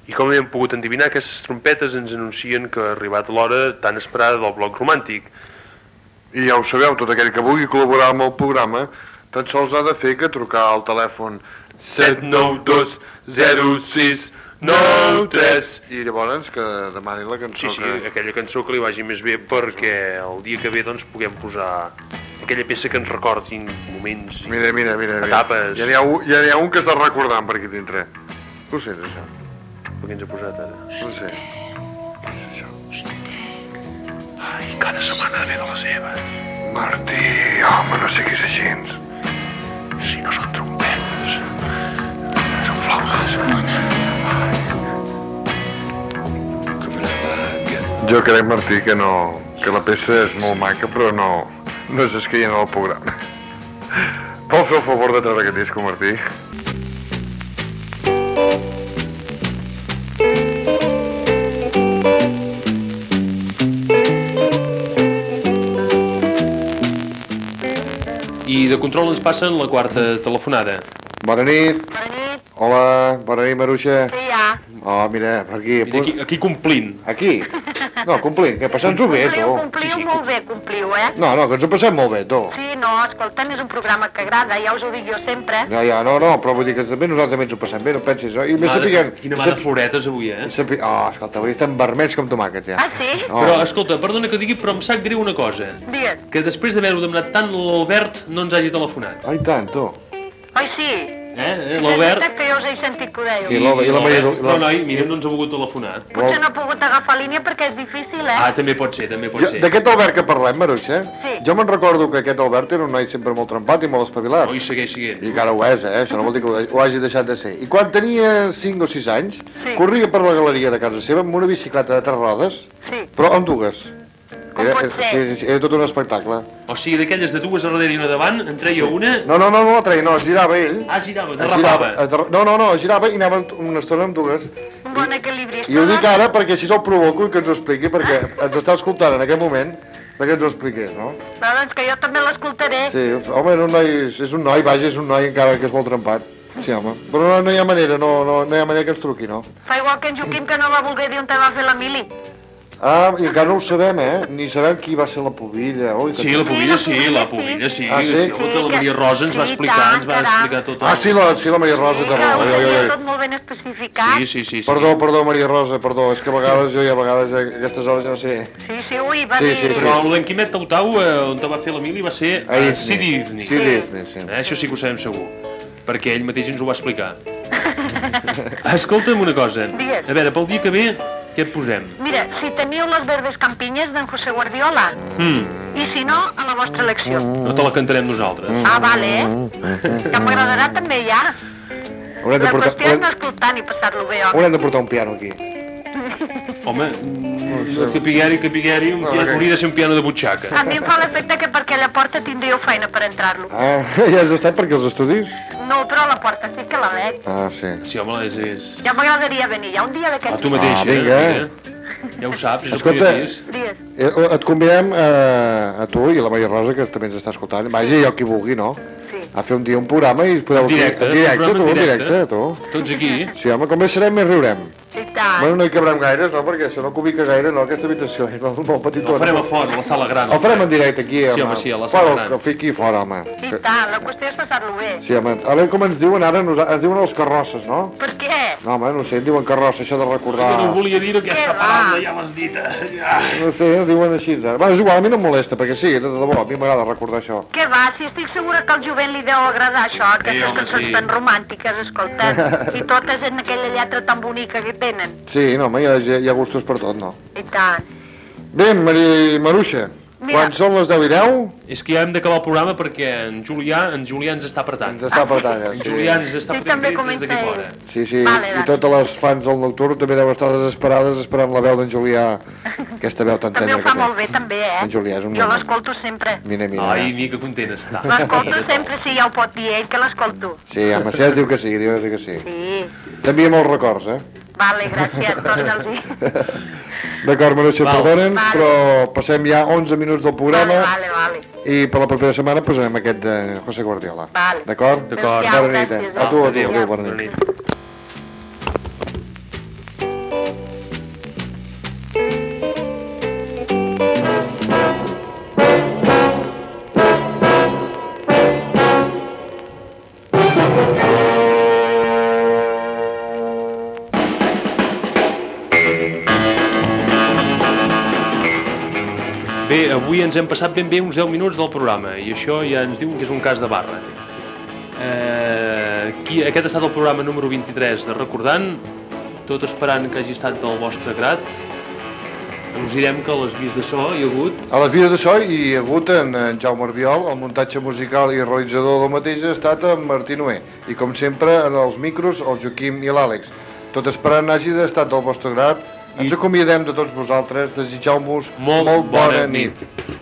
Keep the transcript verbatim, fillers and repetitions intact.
I com hem pogut endevinar, aquestes trompetes ens anuncien que ha arribat l'hora tan esperada del bloc romàntic. I ja ho sabeu, tot aquell que vulgui col·laborar amb el programa tan sols ha de fer que trucar al telèfon set nou dos zero sis nou tres i llavors que demani la cançó. Sí, sí, que... aquella cançó que li vagi més bé perquè el dia que ve doncs puguem posar aquella peça que ens recordin moments, mira, mira, mira, etapes. Ja n'hi ha, ja ha un que està recordant per aquí dintre. Ho sents, això? Per què ens ha posat ara? No sé. Ai, cada setmana ve de la seva. Martí, home, no sé què és així. Si no són trompetes, són flautes. Jo crec, Martí, que no... que la peça és molt maca, però no... no és escaient al programa. Vol fer el favor de treure aquest disco, Martí? I de control ens passen la quarta telefonada. Bona nit. Bona nit. Hola, bona nit, Maruixa. Sí, ja. Oh, mira, per aquí. Mira, aquí, aquí complint. Aquí? No, complint, que passem-nos-ho bé, tu. Compliu, compliu Sí, sí. molt bé, compliu, eh? No, no, que ens ho passem molt bé, tu. Sí, no, escolta'm, és un programa que agrada, ja us ho dic jo sempre. Ja, ja, no, no, però vull dir que també nosaltres també ens ho passem bé, no pensis, no? I més sapiguem... Quina mà de floretes avui, eh? Sapi... Oh, escolta, avui estem vermells com tomàquets, ja. Ah, sí? Oh. Però, escolta, perdona que digui, però em sap greu una cosa. Digues. Que després d'haver-ho demanat tant, l'Albert no ens hagi telefonat. Ai, tant, tu. Oi, sí? Eh, l'Albert... És que jo us he sentit que ho dèieu. Sí, l'Albert- i la Maria... Però, noi, mira, no ens ha volgut telefonar. Potser no ha pogut agafar línia perquè és difícil, eh? Ah, també pot ser, també pot Jo, ser. d'aquest Albert que parlem, Maruixa, Sí. jo me'n recordo que aquest Albert era un noi sempre molt trempat i molt espavilat. Oi, segueix seguint. I encara ho és, eh? Això no vol dir que ho, ho hagi deixat de ser. I quan tenia cinc o sis anys, Sí. corria per la galeria de casa seva amb una bicicleta de tres rodes, Sí. però amb dues. Com Era, pot era, ser? sí, sí, era tot un espectacle. O sigui, d'aquelles de dues a darrere i una davant, en treia una... No, no, no, no la treia, no, es girava ell. Ah, girava, Es derrapava. girava, es derra- no, no, no, es girava i anava una estona amb dues. Un bon equilibri. I ho dic ara perquè així el provoco i que ens ho expliqui, perquè ens està escoltant en aquest moment perquè ens ho expliqués, no? Però doncs que jo també l'escoltaré. Sí, home, era un noi, és un noi, vaja, és un noi encara que és molt trempat. Sí, home, però no, no hi ha manera, no, no, no hi ha manera que ens truqui, no? Fa igual que en Joaquim que no va voler dir on te va fer la mili. Ah, i encara no ho sabem, eh? Ni sabem qui va ser la pubilla. Ui, que Sí, la pubilla sí, la pubilla sí. Ah, sí? Jo, que la Maria Rosa ens va Sí, explicar, tant, ens va caram. explicar tot. Ah, sí, la, sí, la Maria Rosa Sí, també. que ho Oi, oi, tenia oi. tot molt ben especificat. Sí, sí, sí. sí. Perdó, perdó, Maria Rosa, perdó. És que a vegades, jo ja a vegades, a aquestes hores ja no sé. Sí, sí, ui, va Sí, dir... sí, sí. Però l'en Quimet Tautau, eh, on te va fer la mili, va ser A a Ifni. Sidi Ifni. Sí, Disney, sí. Eh, això sí que ho sabem segur, perquè ell mateix ens ho va explicar. Escolta'm una cosa. Digues. A veure, pel dia que ve, què et posem? Mira, si teniu les verdes campinyes d'en José Guardiola, Mm, i si no, a la vostra elecció. no te la cantarem nosaltres. Ah, vale, eh? Que m'agradarà també ja. Haurem de La portar, qüestió és no haurem, escoltar ni passar-lo bé, home. haurem de portar un piano aquí. Home, mm, que pigueri, que pigueri, un No, piano, que- hauria de ser un piano de butxaca. A mi em fa l'efecte que per aquella porta tindríeu feina per entrar-lo. Ah, ja has estat perquè els estudis? No, però la porta sí que la veig. Ah, sí. Sí, home, és... és... Ja m'agradaria venir, ja un dia A d'aquests tu dies. mateix, Ah, vinga. Ja ho saps, és el Escolta, primer pis. Digues. Eh, Et convidem eh, a tu i a la Maria Rosa, que també ens està escoltant, vaja, i el qui vulgui, no? Sí. A fer un dia un programa i podeu... En directe, En directe, un tu, programa en en directe, directe. tu. Tots aquí. Sí, home, com més serem, més riurem. I tant. Bueno, no hi cabrem gaires, no? Perquè això no cubica gaire, no? Aquesta habitació és molt, molt petitona. El farem a fora, a la sala gran. El farem en directe aquí, home. Sí, home, sí, a la sala Bueno, gran. que fiqui fora, home. I tant, la qüestió és passar-lo bé. Sí, home. A veure com ens diuen ara, nosa- ens diuen els carrosses, no? Per què? No, home, no sé, en diuen carrossa, això de recordar... Jo no volia dir aquesta Què va? paraula, ja l'has dit. Ja. No sé, ens diuen així. Bueno, és igual, a mi no em molesta, perquè sí, de debò, a mi m'agrada recordar això. Què va? Si estic segura que al jovent li deu agradar això, aquestes home, cançons sí. tan romàntiques, escolta. I totes en aquella lletra tan bonica que tenen. Sí, no, home, hi ha, hi ha gustos per tot, no? I tant. Bé, Mari Maruixa, Mira. quan són les deu i deu, És que ja hem d'acabar el programa perquè en Julià, en Julià ens està apretant. ens està apretant, ja. En Sí. Julià ens està Sí, fotent també crits des d'aquí comença fora. Sí, sí, Vale, i vale. totes les fans del Nocturn també deuen estar desesperades esperant la veu d'en Julià, aquesta veu tan També tènera ho que fa té. molt bé, també, eh? En Julià és un Jo moment. l'escolto sempre. Mira, mira. Ai, ni que content està. L'escolto sempre, sí, ja ho pot dir ell, que l'escolto. Sí, home, sí, diu que sí, diu que sí. Sí. T'envia molts records, eh? Vale, gràcies, torna'ls-hi. D'acord, Maruixa, Val. perdona'ns, Vale. però passem ja onze minuts del Vale, programa vale, vale. i per la propera setmana posarem aquest de José Guardiola. Vale. D'acord? D'acord. Bona nit, eh? Gràcies, A tu, a tu, Adéu. adéu, bona Bona nit. nit. Bé, avui ens hem passat ben bé uns deu minuts del programa i això ja ens diuen que és un cas de barra. Eh, aquí, aquest ha estat el programa número vint-i-tres de Recordant, tot esperant que hagi estat del vostre grat. Us direm que a les vies de so hi ha hagut... A les vies de so hi ha hagut en, en Jaume Arbiol, el muntatge musical i realitzador del mateix ha estat en Martí Noé, i com sempre en els micros el Joaquim i l'Àlex. Tot esperant hagi estat del vostre grat. Ens acomiadem de tots vosaltres, desitjant-vos molt, molt bona, bona nit. nit.